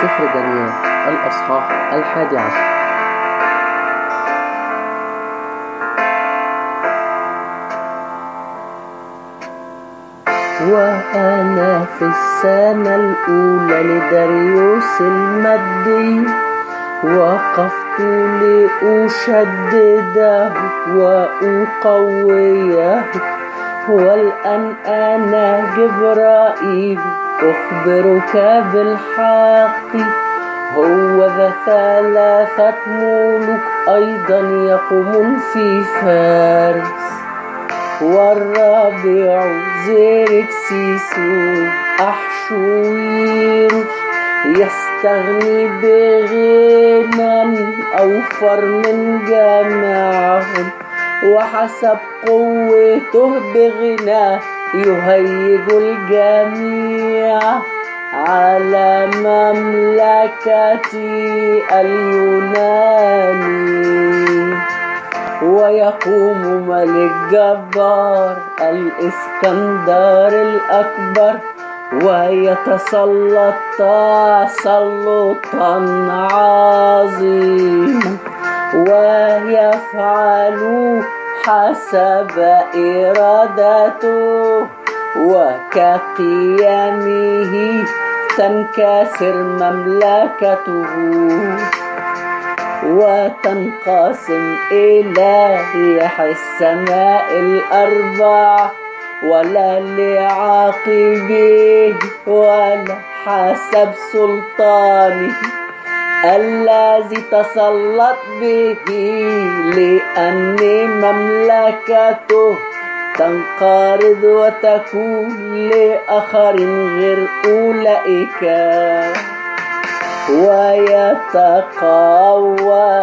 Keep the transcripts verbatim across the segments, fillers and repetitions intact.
سفر دانيال الأصحاح الحادي عشر. وأنا في السنة الأولى لداريوس المادي وقفت لأشدده وأقويه، والآن أنا جبرائيل أخبرك بالحق. هو ذا ثلاثة ملوك أيضا يقومون في فارس، والرابع زيركسيس أحشويروش يستغني بغنى أوفر من جميعهم، وحسب قوته بغنى يهيج الجميع على مملكة اليوناني. ويقوم ملك جبار الإسكندر الأكبر ويتسلط تسلطا عظيما، ويفعل حسب إرادته، وكقيامه تنكسر مملكته وتنقسم إلى ريح السماء الأربع، ولا لعاقبه ولا حسب سلطانه الذي تسلط به، لأن مملكته تنقرض وتكون لآخر غير أولئك. ويتقوى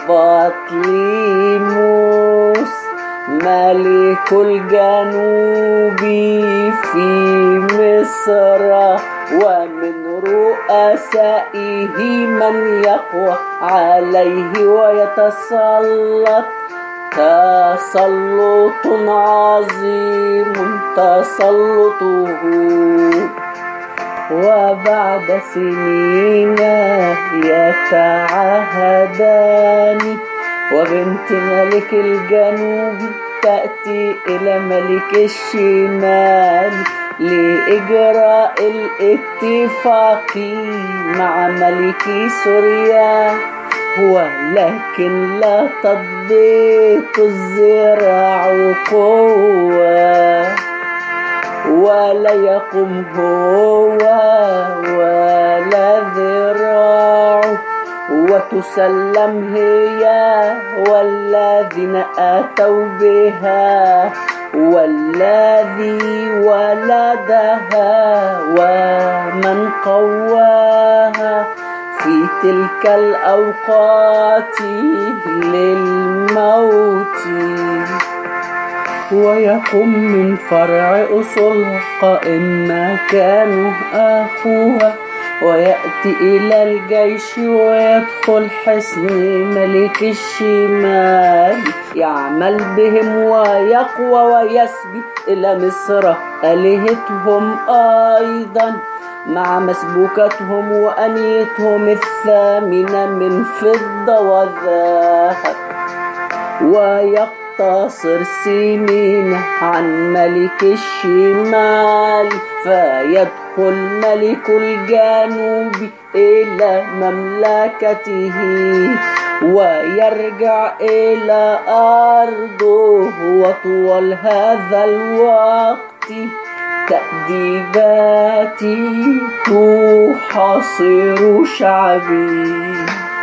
بطليموس ملك الجنوب في مصر، ومن رؤسائه من يقوى عليه ويتسلط تسلط عظيم تسلطه. وبعد سنين يتعاهدان، وبنت ملك الجنوب تأتي إلى ملك الشمال لإجراء الاتفاق مع ملك سوريا، ولكن لا تضبط الذراع قوة، ولا يقوم هو ولا ذراع، وتسلم هي والذين آتوا بها والذي ولدها ومن قواها في تلك الأوقات للموت. ويقوم من فرع أصولها قائم مكانه أخوها، ويأتي إلى الجيش ويدخل حصن ملك الشمال، يعمل بهم ويقوى ويسبي إلى مصر آلهتهم أيضا مع مسبوكتهم وأنيتهم الثامنة من فضة وذهب، ويقتصر سنين عن ملك الشمال، فيدخل ملك الجنوب إلى مملكته ويرجع إلى أرضه. وطوال هذا الوقت تأديباتي تحاصر شعبي.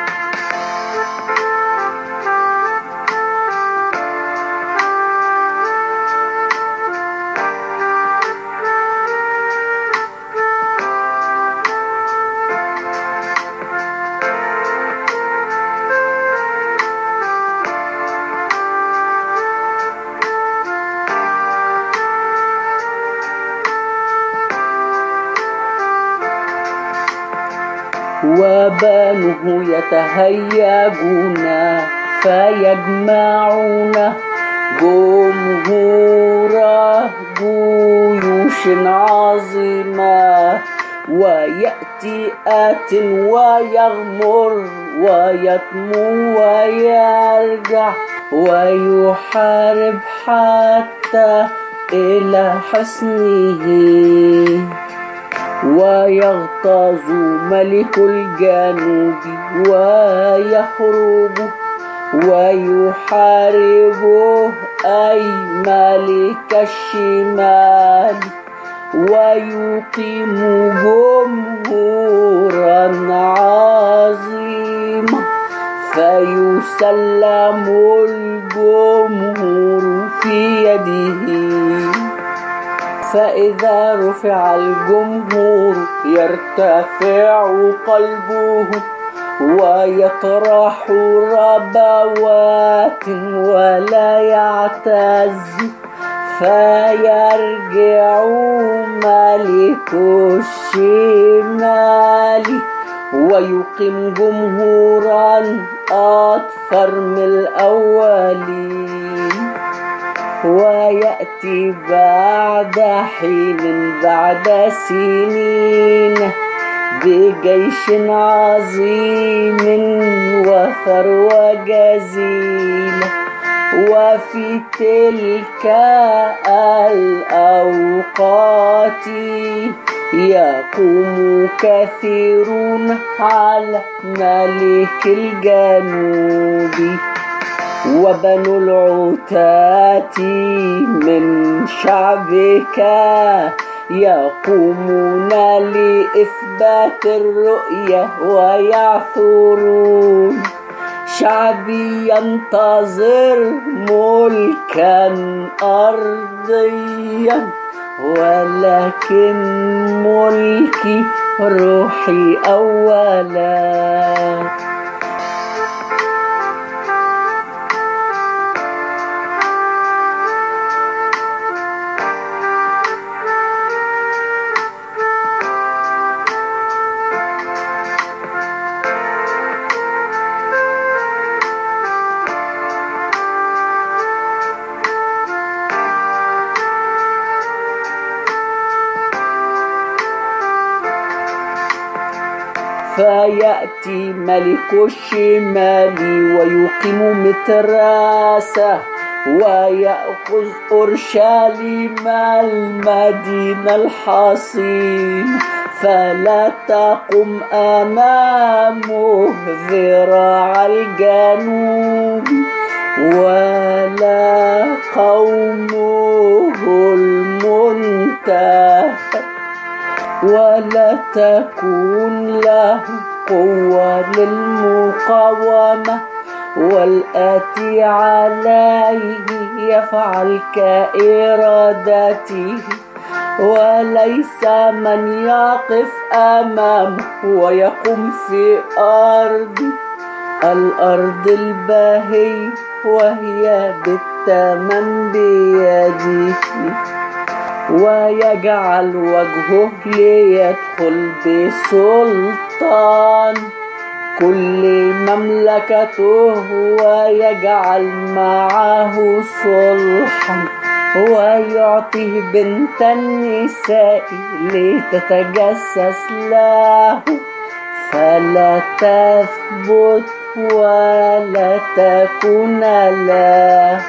وبنوه يتهيجون فيجمعون جمهور جيوش عظيمة، ويأتي يأتي آت ويغمر ويطمو ويرجع ويحارب حتى إلى حصنه، ويغتاظ ملك الجنوب ويخرج ويحاربه أي ملك الشمال، ويقيم جمهورا عظيما، فيسلم الجمهور في يده. فإذا رفع الجمهور يرتفع قلبه ويطرح ربوات ولا يعتز، فيرجع ملك الشمال ويقيم جمهورا أكثر من الأولين. ويأتي بعد حين بعد سنين بجيش عظيم وثروة جزيلة، وفي تلك الأوقات يقوم كثيرون على ملك الجنوب، وبنو العتاة من شعبك يقومون لإثبات الرؤية ويعثرون. شعبي ينتظر ملكا أرضيا، ولكن ملكي روحي أولا. فيأتي ملك الشمال ويقيم متراسة ويأخذ أورشليم المدينة الحصين، فلا تقم أمامه ذراع الجنوب ولا قومه المنتهى، ولا تكون له قوة للمقاومة، والآتي عليه يفعل كإرادته، وليس من يقف أمامه ويقوم في أرض الأرض الباهي وهي بالتمام بيده، ويجعل وجهه ليدخل بسلطان كل مملكته، ويجعل معه صلحا، ويعطيه بنت النساء لتتجسس له، فلا تثبت ولا تكون له.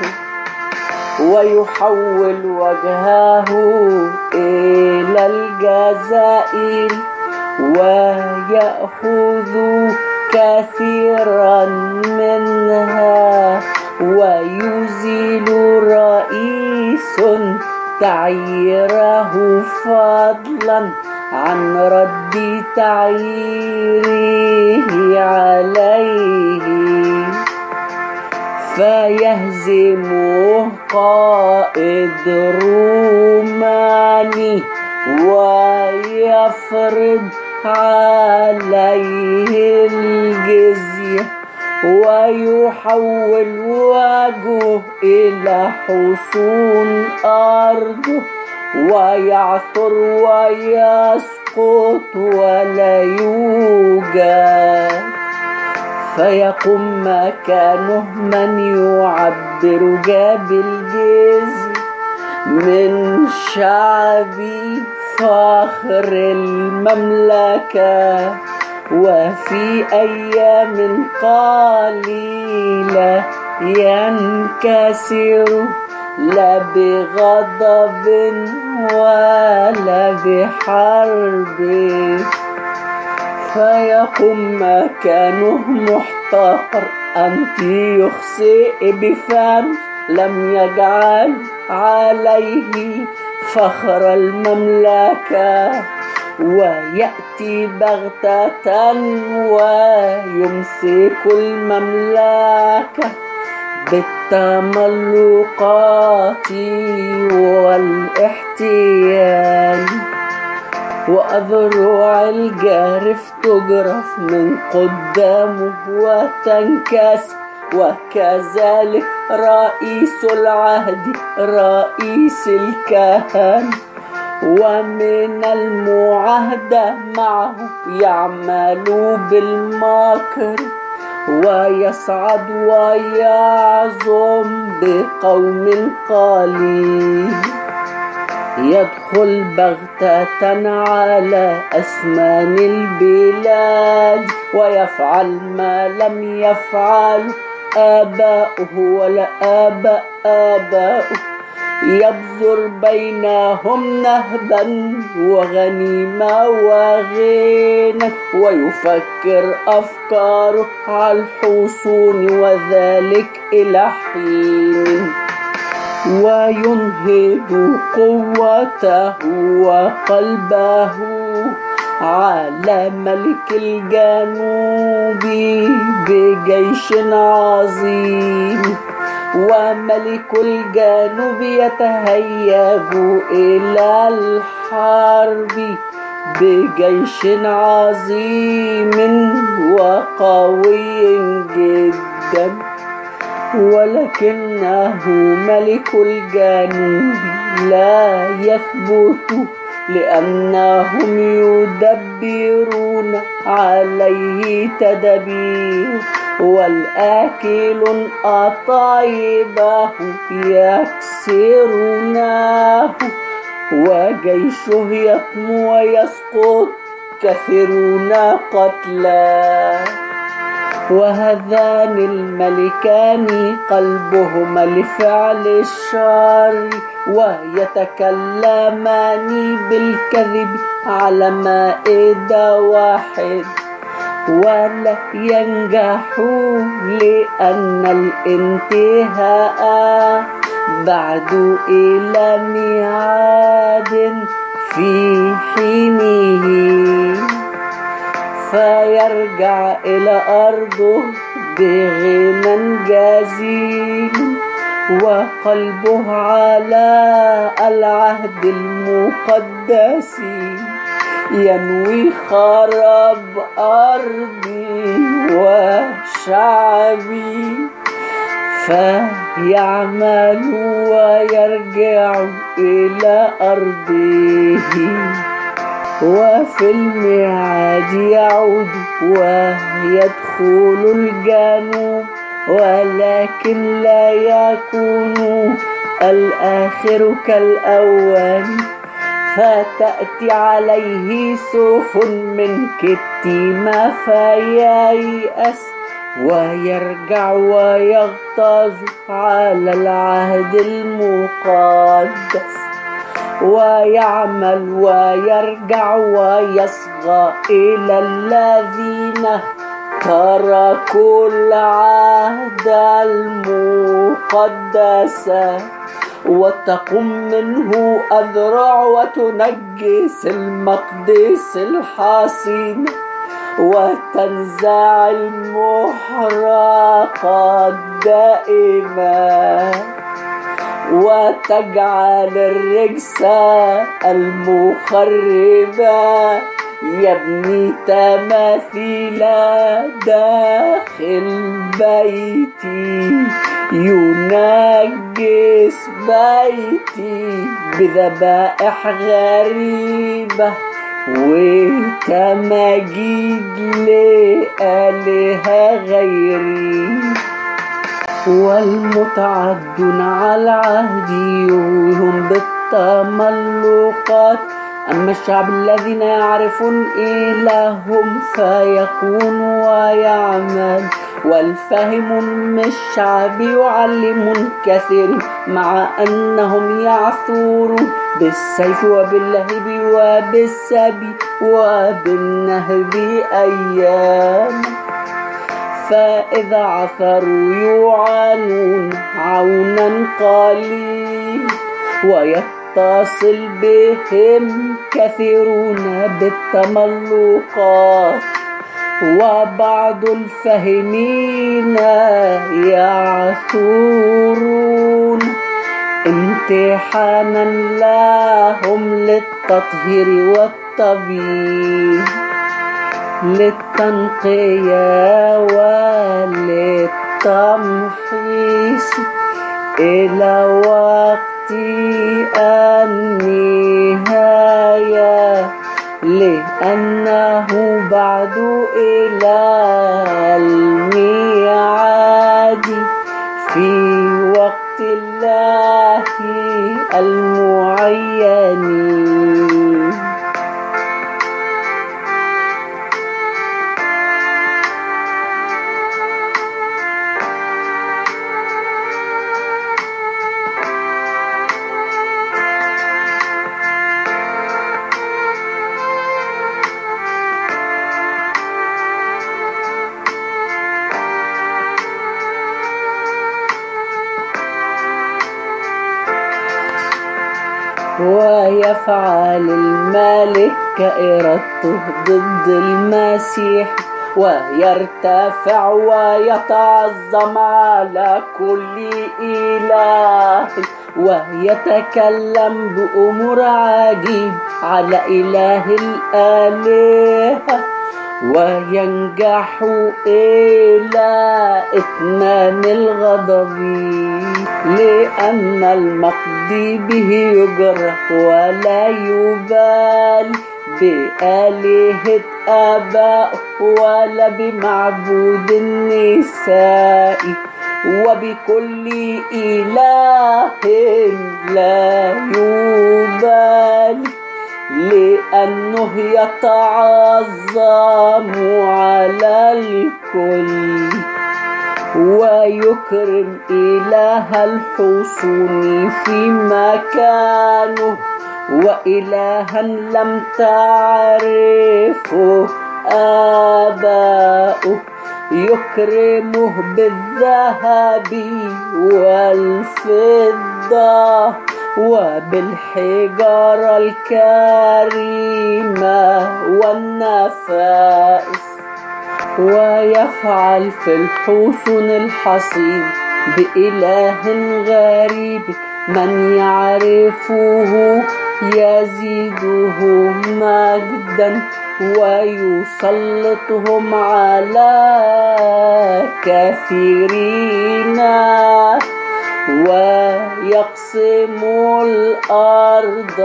ويحول وجهه إلى الجزائر ويأخذ كثيرا منها، ويزيل رئيس تعييره فضلا عن رد تعييره عليه، فيهزمه قائد روماني ويفرض عليه الجزية، ويحول وجهه إلى حصون أرضه، ويعثر ويسقط ولا يوجد، فيقوم مكانه من يعبر جاب الجزية من شعبي، فخر المملكة، وفي أيام قليلة ينكسر، لا بغضب ولا بحرب، فيقوم مكانه محتقر. أنت يخسئ بفم لم يجعل عليه فخر المملكة، ويأتي بغتة ويمسك المملكة بالتملقات والاحتيال، وأذرع الجارف تجرف من قدامه وتنكسر، وكذلك رئيس العهد رئيس الكهنة، ومن المعاهدة معه يعمل بالمكر، ويصعد ويعظم بقوم قليل، يدخل بغتة على أسمان البلاد، ويفعل ما لم يفعل آباؤه ولا آباء آباؤه، يبذر بينهم نهبا وغنيمة وغنى، ويفكر أفكاره على الحصون، وذلك إلى حين، وينهض قوته وقلبه على ملك الجنوب بجيش عظيم، وملك الجنوب يتهيأ إلى الحرب بجيش عظيم وقوي جدا، ولكنه ملك الجنوب لا يثبت، لأنهم يدبرون عليه تدبير، والآكل أطيبه يكسرونه، وجيشه يطمو ويسقط، كثيرون قتلى. وهذان الملكان قلبهما لفعل الشر، ويتكلمان بالكذب على مائدة واحد، ولا ينجحوا، لأن الانتهاء بعد إلى ميعاد في حينه، فيرجع إلى أرضه بغنى جزيل، وقلبه على العهد المقدس، ينوي خراب أرضي وشعبي، فيعمل ويرجع إلى أرضه، وفي الميعاد يعود ويدخل الجنوب، ولكن لا يكون الآخر كالأول، فتأتي عليه سفن من كتيمة فييأس، ويرجع ويغتاظ على العهد المقدس، ويعمل ويرجع ويصغى إلى الذين تركوا العهد المقدس، وتقوم منه أذرع وتنجس المقدس الحصين، وتنزع المحرقات دائما، وتجعل الرجس المخربة يبني تماثيل داخل بيتي، ينجس بيتي بذبائح غريبة وتماجيد لآلهة غيري. والمتعدون على عهدي هم بالتملقات أما الشعب الذين يعرفون إلههم فيكون ويعمل، والفهم من الشعب يعلم كثير، مع أنهم يعثرون بالسيف وباللهب وبالسبي وبالنهب أيام. فإذا عثروا يعانون عونا قليل، ويتصل بهم كثيرون بالتملقات، وبعض الفاهمين يعثرون امتحانا لهم للتطهير والتبييض، للتنقية وللتمحيص، إلى وقت النهاية، لأنه بعد إلى الميعاد في وقت الله المعين. ويفعل الملك كإرادته ضد المسيح، ويرتفع ويتعظم على كل إله، ويتكلم بأمور عجيب على إله الآلهة، وينجح إلى إتمام الغضب، لأن المقضي به يجرح ولا يبال بآلهة آباء ولا بمعبود النساء، وبكل إله لا يبال، لأنه يتعظم على الكل، ويكرم إله الحصون في مكانه، وإلها لم تعرفه آباؤه، يكرمه بالذهب والفضة وبالحجارة الكريمة والنفائس، ويفعل في الحصون الحصين بإله غريب، من يعرفه يزيده مجدا، ويسلطهم على كثيرين، ويقسم الأرض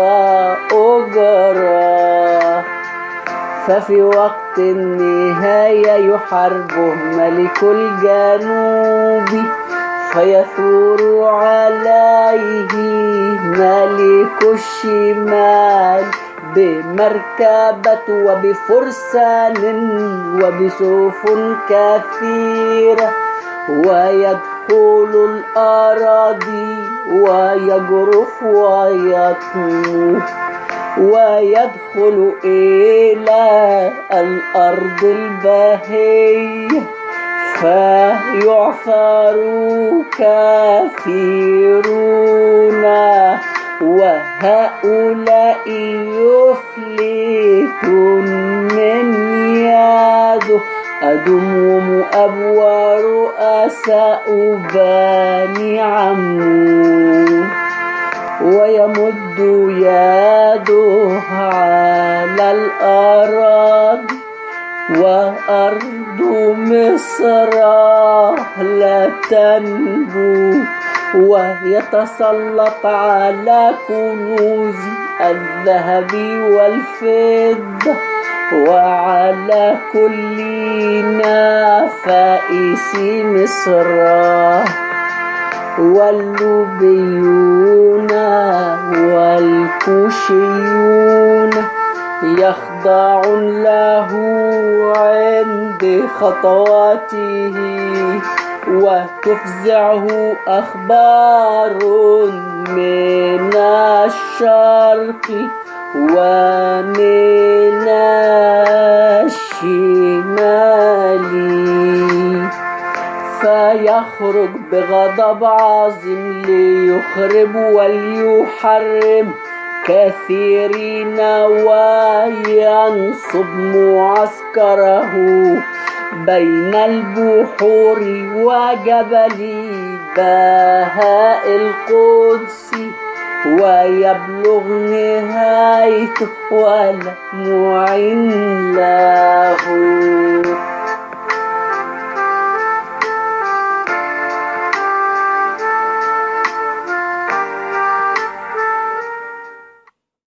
أجرا. ففي وقت النهاية يحاربه ملك الجنوب، فيثور عليه ملك الشمال بمركبة وبفرسان وبسيوف كثيرة، ويدخل الأراضي ويجرف ويطوف، ويدخل إلى الأرض الباهية، فيعثر كثيرون، وهؤلاء يفلت من يده أدم ومؤاب ورؤساء بني عمون، ويمد يده على الأراضي، وأرض مصر لا تنبو، ويتسلط على كنوز الذهب والفضة، وعلى كل نفائس مصر، واللوبيون والكوشيون يخضع له عند خطواته وتفزعه أخبار من الشرق ومن الشمال، فيخرج بغضب عظيم ليخرب وليحرم كثيرين وينصب معسكره بين البحور وجبل بهاء القدس، ويبلغ نهايته ولا معين له.